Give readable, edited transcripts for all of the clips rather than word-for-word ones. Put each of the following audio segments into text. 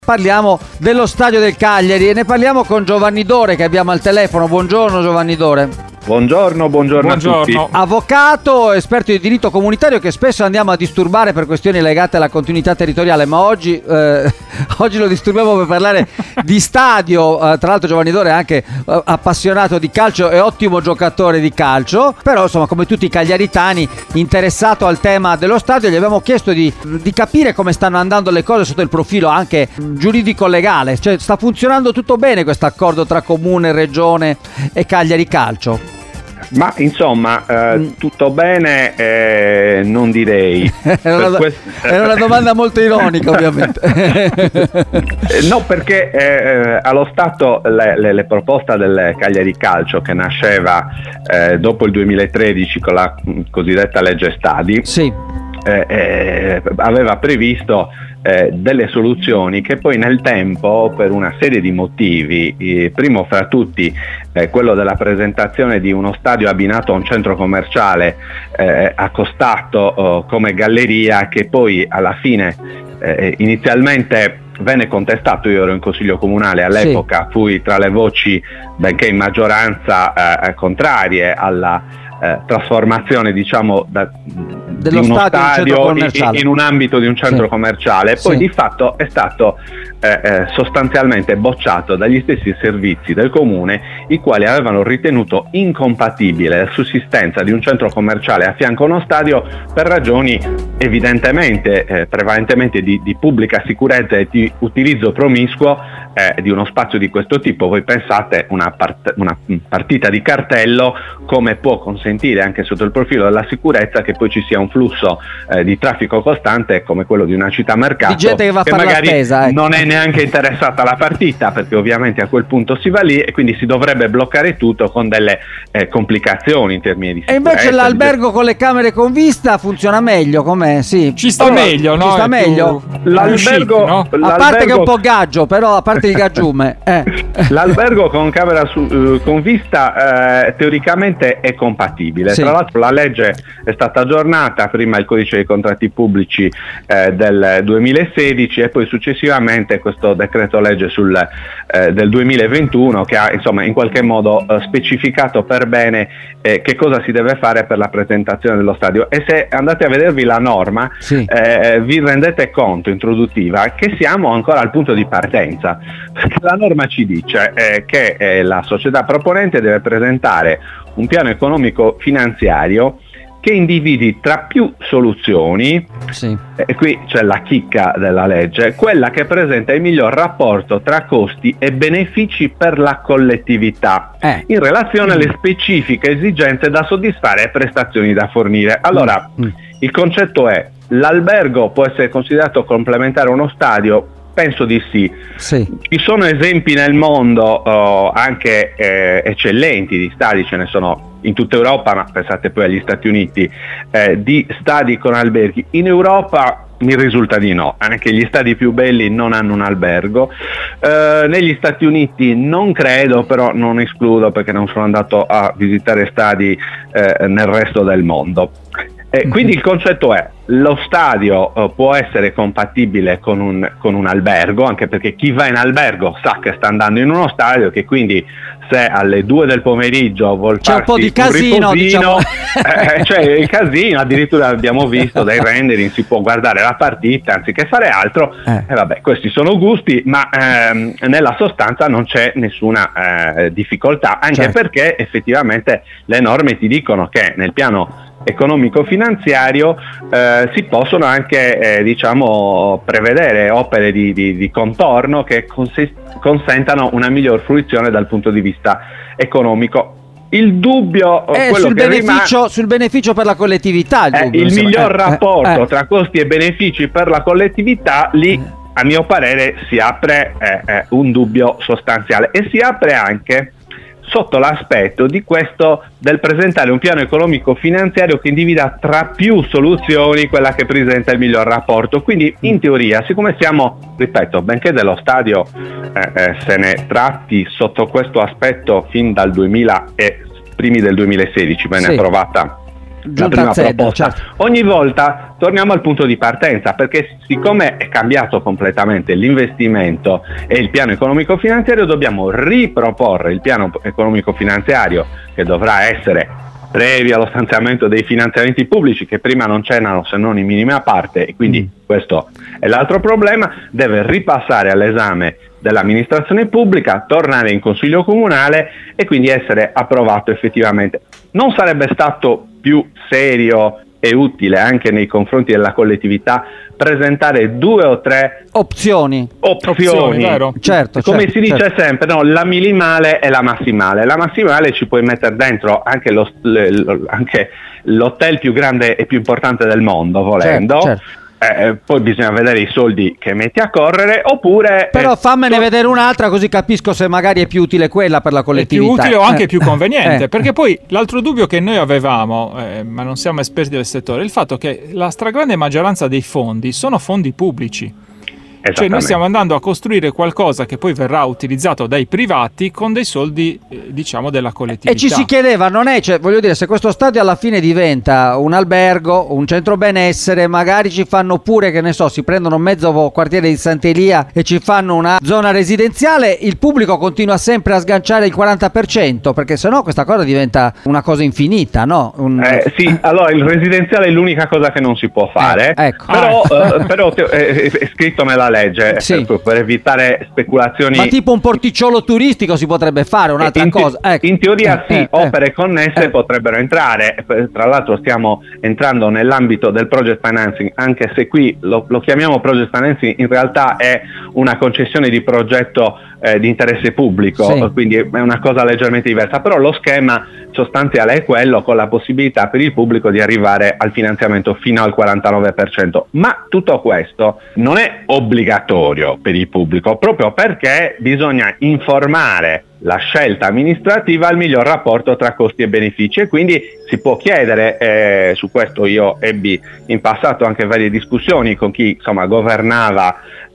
Parliamo dello stadio del Cagliari e ne parliamo con Giovanni Dore che abbiamo al telefono. Buongiorno Giovanni Dore. Buongiorno a tutti. Avvocato, esperto di diritto comunitario che spesso andiamo a disturbare per questioni legate alla continuità territoriale, ma oggi lo disturbiamo per parlare di stadio. Tra l'altro Giovanni Dore è anche appassionato di calcio e ottimo giocatore di calcio, però insomma come tutti i cagliaritani interessato al tema dello stadio. Gli abbiamo chiesto di capire come stanno andando le cose sotto il profilo anche giuridico-legale, cioè sta funzionando tutto bene questo accordo tra Comune, Regione e Cagliari Calcio? Ma insomma, tutto bene, non direi. Era una domanda molto ironica, ovviamente. No, perché allo stato le proposte del Cagliari Calcio, che nasceva dopo il 2013 con la cosiddetta legge Stadi, sì. Aveva previsto delle soluzioni che poi nel tempo, per una serie di motivi, primo fra tutti quello della presentazione di uno stadio abbinato a un centro commerciale accostato come galleria, che poi alla fine inizialmente venne contestato. Io ero in consiglio comunale all'epoca, sì. Fui tra le voci, benché in maggioranza, contrarie alla trasformazione, diciamo, di uno stadio in un ambito di un centro, sì. commerciale. Poi, sì. Di fatto è stato sostanzialmente bocciato dagli stessi servizi del comune, i quali avevano ritenuto incompatibile la sussistenza di un centro commerciale a fianco a uno stadio per ragioni evidentemente prevalentemente di pubblica sicurezza e di utilizzo promiscuo di uno spazio di questo tipo. Voi pensate una partita di cartello come può consentire, anche sotto il profilo della sicurezza, che poi ci sia un flusso di traffico costante come quello di una città mercato, di gente che va a fare magari l'attesa, ecco. Non è neanche interessata alla partita, perché ovviamente a quel punto si va lì e quindi si dovrebbe bloccare tutto con delle complicazioni in termini di sicurezza. E invece l'albergo con le camere con vista funziona meglio, com'è? Sì. Ci sta meglio, no? Ci sta meglio. L'albergo, no? A parte che è un po' gaggio, però a parte il gaggiume. L'albergo con camera con vista teoricamente è compatibile. Sì. Tra l'altro la legge è stata aggiornata, prima il codice dei contratti pubblici del 2016 e poi successivamente questo decreto legge del 2021, che ha insomma in qualche modo specificato per bene che cosa si deve fare per la presentazione dello stadio. E se andate a vedervi la norma, sì. Vi rendete conto, introduttiva, che siamo ancora al punto di partenza, perché la norma ci dice che la società proponente deve presentare un piano economico finanziario che individi tra più soluzioni, sì. E qui c'è la chicca della legge, quella che presenta il miglior rapporto tra costi e benefici per la collettività in relazione alle specifiche esigenze da soddisfare e prestazioni da fornire. Allora, il concetto è: l'albergo può essere considerato complementare a uno stadio? Penso di sì. Sì. Ci sono esempi nel mondo anche eccellenti di stadi, ce ne sono in tutta Europa, ma pensate poi agli Stati Uniti, di stadi con alberghi. In Europa mi risulta di no, anche gli stadi più belli non hanno un albergo. Negli Stati Uniti non credo, però non escludo, perché non sono andato a visitare stadi nel resto del mondo. Quindi il concetto è: lo stadio può essere compatibile con un albergo, anche perché chi va in albergo sa che sta andando in uno stadio, che quindi se alle 2 del pomeriggio vuol c'è un po' di casino, diciamo. Cioè il casino, addirittura abbiamo visto dai rendering, si può guardare la partita anziché fare altro. Vabbè, questi sono gusti, ma nella sostanza non c'è nessuna difficoltà, anche certo. Perché effettivamente le norme ti dicono che nel piano economico finanziario si possono anche diciamo prevedere opere di contorno che consentano una miglior fruizione dal punto di vista economico. Il dubbio sul beneficio per la collettività, il miglior rapporto tra costi e benefici per la collettività, lì a mio parere si apre un dubbio sostanziale, e si apre anche sotto l'aspetto di questo del presentare un piano economico finanziario che individa tra più soluzioni quella che presenta il miglior rapporto. Quindi in teoria, siccome siamo, ripeto, benché dello stadio se ne tratti sotto questo aspetto fin dal 2000 e primi del 2016 venne approvata la prima proposta. Certo. Ogni volta torniamo al punto di partenza, perché siccome è cambiato completamente l'investimento e il piano economico-finanziario, dobbiamo riproporre il piano economico-finanziario, che dovrà essere previo allo stanziamento dei finanziamenti pubblici, che prima non c'erano se non in minima parte, e quindi questo è l'altro problema. Deve ripassare all'esame dell'amministrazione pubblica, tornare in consiglio comunale e quindi essere approvato effettivamente. Non sarebbe stato più serio e utile anche nei confronti della collettività presentare 2 o 3 opzioni, vero? Certo, come si dice sempre, no, la minimale e la massimale. La massimale ci puoi mettere dentro anche anche l'hotel più grande e più importante del mondo, volendo. Certo. Poi bisogna vedere i soldi che metti a correre, oppure però fammene vedere un'altra, così capisco se magari è più utile quella per la collettività. È più utile o anche più conveniente, perché poi l'altro dubbio che noi avevamo, ma non siamo esperti del settore, è il fatto che la stragrande maggioranza dei fondi sono fondi pubblici. Cioè noi stiamo andando a costruire qualcosa che poi verrà utilizzato dai privati con dei soldi diciamo della collettività. E ci si chiedeva, non è, cioè, voglio dire, se questo stadio alla fine diventa un albergo, un centro benessere, magari ci fanno pure, che ne so, si prendono mezzo quartiere di Sant'Elia e ci fanno una zona residenziale, il pubblico continua sempre a sganciare il 40%, perché sennò questa cosa diventa una cosa infinita, no? Sì, allora il residenziale è l'unica cosa che non si può fare, ecco. Però è scritto nella legge, sì, per evitare speculazioni. Ma tipo un porticciolo turistico si potrebbe fare, un'altra cosa. Ecco. In teoria sì, opere connesse potrebbero entrare. Tra l'altro stiamo entrando nell'ambito del project financing, anche se qui lo chiamiamo project financing, in realtà è una concessione di progetto di interesse pubblico, sì, quindi è una cosa leggermente diversa, però lo schema sostanziale è quello, con la possibilità per il pubblico di arrivare al finanziamento fino al 49%. Ma tutto questo non è obbligatorio per il pubblico, proprio perché bisogna informare la scelta amministrativa al miglior rapporto tra costi e benefici, e quindi si può chiedere, su questo io ebbi in passato anche varie discussioni con chi insomma governava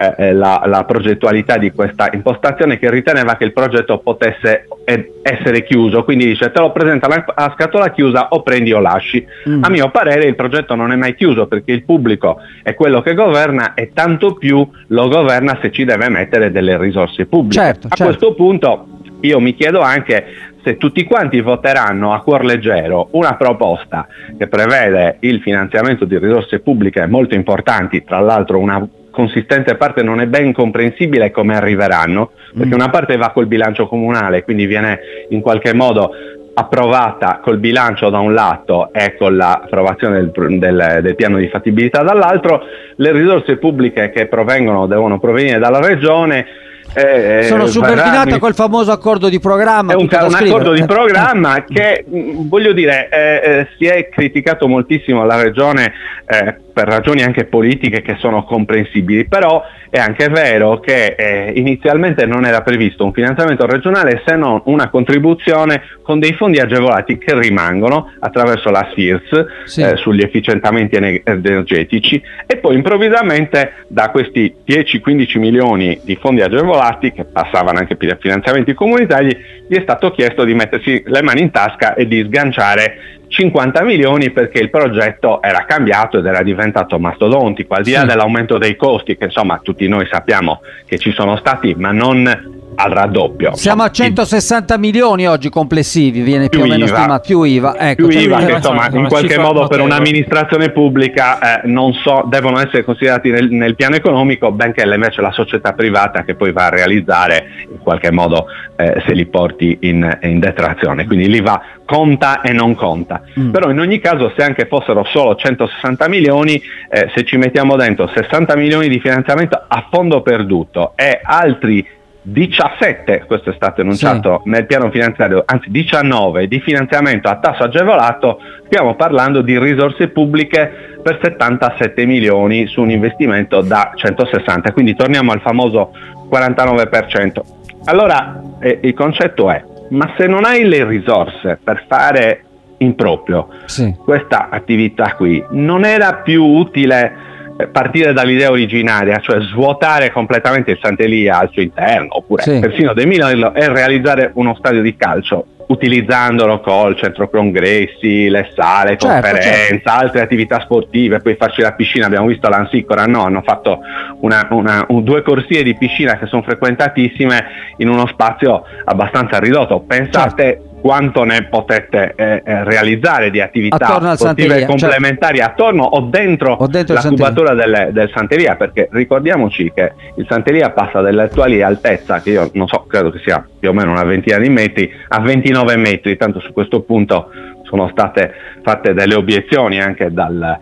la progettualità di questa impostazione, che riteneva che il progetto potesse essere chiuso, quindi dice: te lo presenta a scatola chiusa, o prendi o lasci. A mio parere il progetto non è mai chiuso, perché il pubblico è quello che governa, e tanto più lo governa se ci deve mettere delle risorse pubbliche. Certo. Questo punto io mi chiedo anche se tutti quanti voteranno a cuor leggero una proposta che prevede il finanziamento di risorse pubbliche molto importanti. Tra l'altro una consistente parte non è ben comprensibile come arriveranno, perché una parte va col bilancio comunale, quindi viene in qualche modo approvata col bilancio da un lato e con l'approvazione del piano di fattibilità dall'altro. Le risorse pubbliche che devono provenire dalla regione sono subordinate col famoso accordo di programma. È un accordo di programma che, voglio dire, si è criticato moltissimo la regione per ragioni anche politiche che sono comprensibili, però è anche vero che inizialmente non era previsto un finanziamento regionale, se non una contribuzione con dei fondi agevolati che rimangono attraverso la SFIRS, sì, sugli efficientamenti energetici, e poi improvvisamente da questi 10-15 milioni di fondi agevolati, che passavano anche per finanziamenti comunitari, gli è stato chiesto di mettersi le mani in tasca e di sganciare 50 milioni, perché il progetto era cambiato ed era diventato mastodontico, al di là dell'aumento dei costi che insomma tutti noi sappiamo che ci sono stati, ma non al raddoppio. Siamo a 160 milioni oggi complessivi, viene più o meno stimato, più IVA, ecco, più IVA, che insomma in qualche modo per un'amministrazione pubblica devono essere considerati nel piano economico, benché invece la società privata che poi va a realizzare in qualche modo se li porti in detrazione, quindi l'IVA conta e non conta. Però in ogni caso, se anche fossero solo 160 milioni, se ci mettiamo dentro 60 milioni di finanziamento a fondo perduto e altri 17, questo è stato enunciato nel piano finanziario, anzi 19 di finanziamento a tasso agevolato, stiamo parlando di risorse pubbliche per 77 milioni su un investimento da 160, quindi torniamo al famoso 49%. Allora il concetto è: ma se non hai le risorse per fare in proprio questa attività qui, non era più utile partire dall'idea originaria, cioè svuotare completamente il Sant'Elia al suo interno, oppure persino demolirlo e realizzare uno stadio di calcio? utilizzandolo col centro congressi, le sale, conferenza, altre attività sportive, poi farci la piscina. Abbiamo visto l'Ansicora, hanno fatto 2 corsie di piscina che sono frequentatissime in uno spazio abbastanza ridotto. Pensate quanto ne potete realizzare di attività sportive complementari attorno o dentro la cubatura del Santelia, perché ricordiamoci che il Santelia passa dall'attuale altezza, che io non so, credo che sia più o meno una ventina di metri, a 29 metri, tanto su questo punto sono state fatte delle obiezioni anche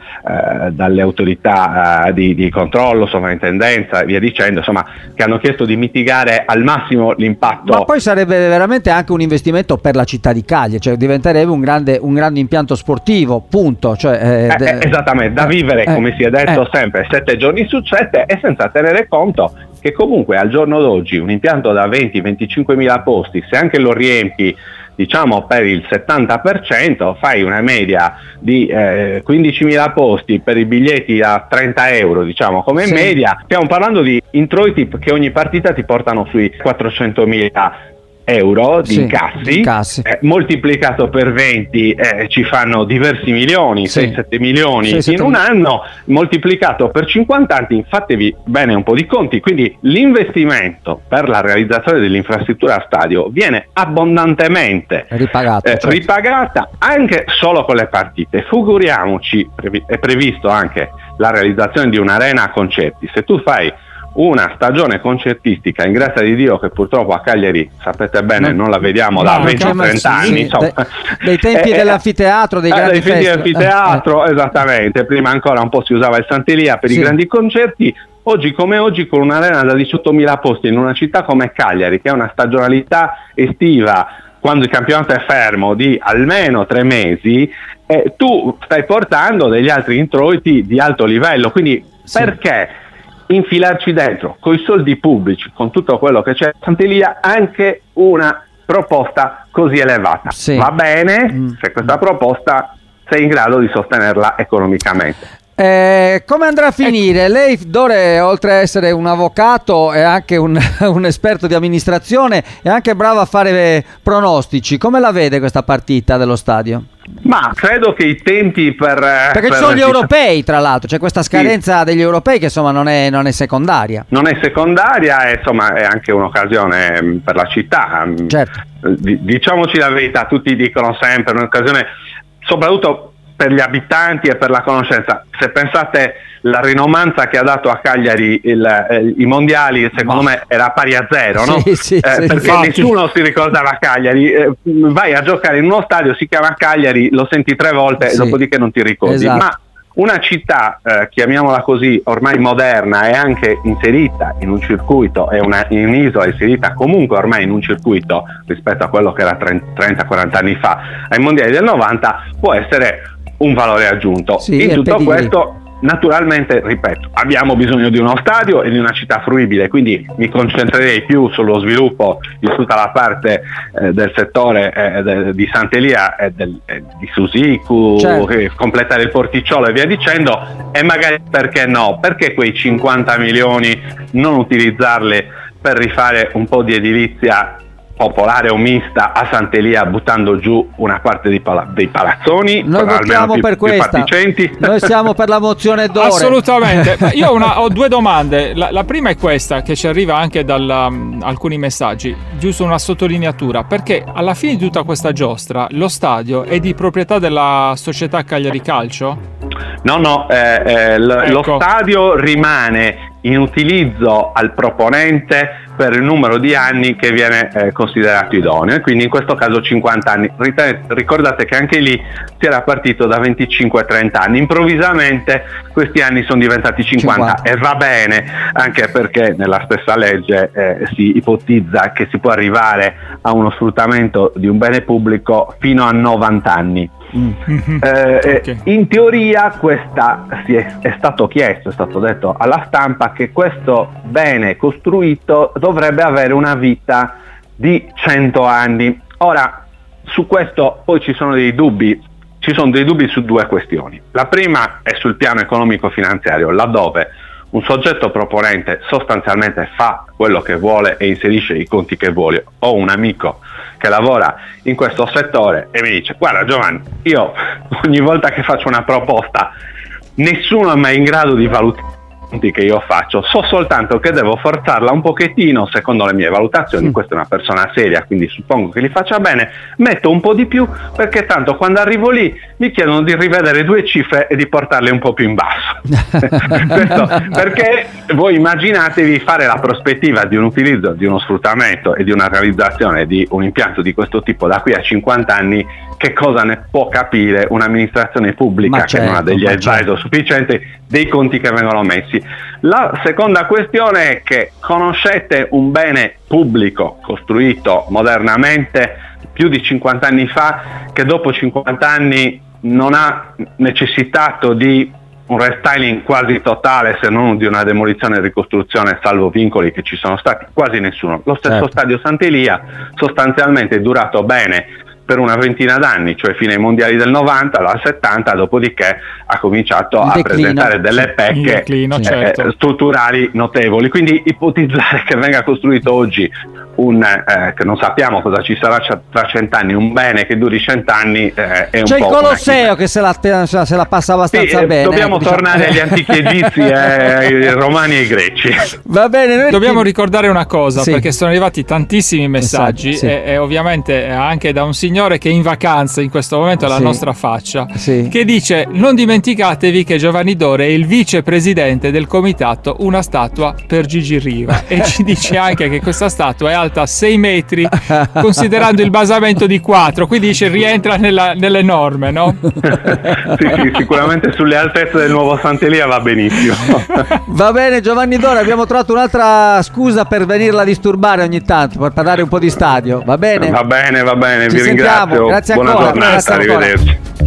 dalle autorità di controllo, sovrintendenza e via dicendo, insomma, che hanno chiesto di mitigare al massimo l'impatto. Ma poi sarebbe veramente anche un investimento per la città di Cagliari, cioè diventerebbe un grande impianto sportivo, punto. Esattamente, da vivere, come si è detto sempre, 7 giorni su 7, e senza tenere conto che comunque al giorno d'oggi un impianto da 20-25 mila posti, se anche lo riempi diciamo per il 70%, fai una media di 15.000 posti per i biglietti a 30 euro, diciamo come media. Stiamo parlando di introiti che ogni partita ti portano sui 400.000 euro di incassi. Moltiplicato per 20 ci fanno diversi milioni, 6-7 milioni in un anno, moltiplicato per 50 anni, fatevi bene un po' di conti. Quindi l'investimento per la realizzazione dell'infrastruttura stadio viene abbondantemente ripagata anche solo con le partite. Figuriamoci, è previsto anche la realizzazione di un'arena concerti. Se tu fai una stagione concertistica, in grazia di Dio, che purtroppo a Cagliari, sapete bene, non la vediamo da 20-30 anni, insomma, dei tempi dell'anfiteatro, dei grandi festival. Dell'anfiteatro, esattamente. Prima ancora un po' si usava il Santelia per i grandi concerti. Oggi come oggi, con un'arena da 18.000 posti in una città come Cagliari, che ha una stagionalità estiva, quando il campionato è fermo, di almeno 3 mesi, tu stai portando degli altri introiti di alto livello. Quindi perché infilarci dentro con i soldi pubblici, con tutto quello che c'è a Santelia, anche una proposta così elevata? Va bene se questa proposta sei in grado di sostenerla economicamente. Come andrà a finire? Lei, Dore, oltre a essere un avvocato, è anche un esperto di amministrazione, è anche bravo a fare pronostici. Come la vede questa partita dello stadio? Ma credo che i tempi perché ci sono gli europei, tra l'altro, c'è questa scadenza degli europei che insomma non è secondaria. Non è secondaria, e insomma è anche un'occasione per la città. Certo. Diciamoci la verità, tutti dicono sempre un'occasione, soprattutto per gli abitanti e per la conoscenza. Se pensate la rinomanza che ha dato a Cagliari i mondiali, secondo me era pari a zero, no? Perché infatti nessuno si ricordava Cagliari. Vai a giocare in uno stadio, si chiama Cagliari, lo senti 3 volte e dopodiché non ti ricordi. Esatto. Ma una città, chiamiamola così, ormai moderna, è anche inserita in un circuito, è un'isola inserita comunque ormai in un circuito rispetto a quello che era 30-40 anni fa ai mondiali del 90, può essere un valore aggiunto. In tutto questo, naturalmente, ripeto, abbiamo bisogno di uno stadio e di una città fruibile, quindi mi concentrerei più sullo sviluppo di tutta la parte del settore di Santelia e di Susicu, completare il porticciolo e via dicendo, e magari, perché no, perché quei 50 milioni non utilizzarli per rifare un po' di edilizia popolare o mista a Santelia, buttando giù una parte dei palazzoni. Noi votiamo per questa. Noi siamo per la mozione Dore. Assolutamente. Io ho 2 domande. La prima è questa, che ci arriva anche da alcuni messaggi, giusto una sottolineatura, perché alla fine di tutta questa giostra lo stadio è di proprietà della società Cagliari Calcio? No, lo stadio rimane in utilizzo al proponente per il numero di anni che viene considerato idoneo, quindi in questo caso 50 anni. Ricordate che anche lì si era partito da 25-30 anni, improvvisamente questi anni sono diventati 50. E va bene, anche perché nella stessa legge si ipotizza che si può arrivare a uno sfruttamento di un bene pubblico fino a 90 anni. In teoria è stato chiesto, è stato detto alla stampa che questo bene costruito dovrebbe avere una vita di 100 anni. Ora, su questo poi ci sono dei dubbi su 2 questioni. La prima è sul piano economico-finanziario, laddove un soggetto proponente sostanzialmente fa quello che vuole e inserisce i conti che vuole. Ho un amico che lavora in questo settore e mi dice: guarda Giovanni, io ogni volta che faccio una proposta nessuno è mai in grado di valutare che io faccio, so soltanto che devo forzarla un pochettino secondo le mie valutazioni. Questa è una persona seria, quindi suppongo che li faccia bene, metto un po' di più perché tanto quando arrivo lì mi chiedono di rivedere 2 cifre e di portarle un po' più in basso. Questo perché voi immaginatevi fare la prospettiva di un utilizzo, di uno sfruttamento e di una realizzazione di un impianto di questo tipo da qui a 50 anni, che cosa ne può capire un'amministrazione pubblica che non ha degli advisor sufficienti, dei conti che vengono messi. La seconda questione è che conoscete un bene pubblico costruito modernamente più di 50 anni fa, che dopo 50 anni non ha necessitato di un restyling quasi totale, se non di una demolizione e ricostruzione, salvo vincoli che ci sono stati, quasi nessuno. Lo stesso stadio Sant'Elia sostanzialmente è durato bene per una ventina d'anni, cioè fino ai mondiali del 90, dal 70, dopodiché ha cominciato a presentare delle pecche strutturali notevoli. Quindi ipotizzare che venga costruito oggi che non sappiamo cosa ci sarà tra 100 anni, un bene che duri 100 anni è un po'. C'è il Colosseo che se la passa abbastanza bene. Dobbiamo tornare agli antichi egizi, ai romani e ai greci. Va bene, dobbiamo ricordare una cosa, perché sono arrivati tantissimi messaggi e ovviamente anche da un signore che è in vacanza in questo momento alla nostra faccia, che dice: non dimenticatevi che Giovanni Dore è il vicepresidente del comitato Una statua per Gigi Riva, e ci dice anche che questa statua è alta 6 metri considerando il basamento di 4, quindi dice rientra nelle norme, no? sì, sicuramente sulle altezze del nuovo Sant'Elia va benissimo. Va bene Giovanni Dore, abbiamo trovato un'altra scusa per venirla a disturbare ogni tanto, per parlare un po' di stadio, va bene? Va bene, Ci vi sentiamo. ringrazio. Grazie Buona ancora. giornata, arrivederci.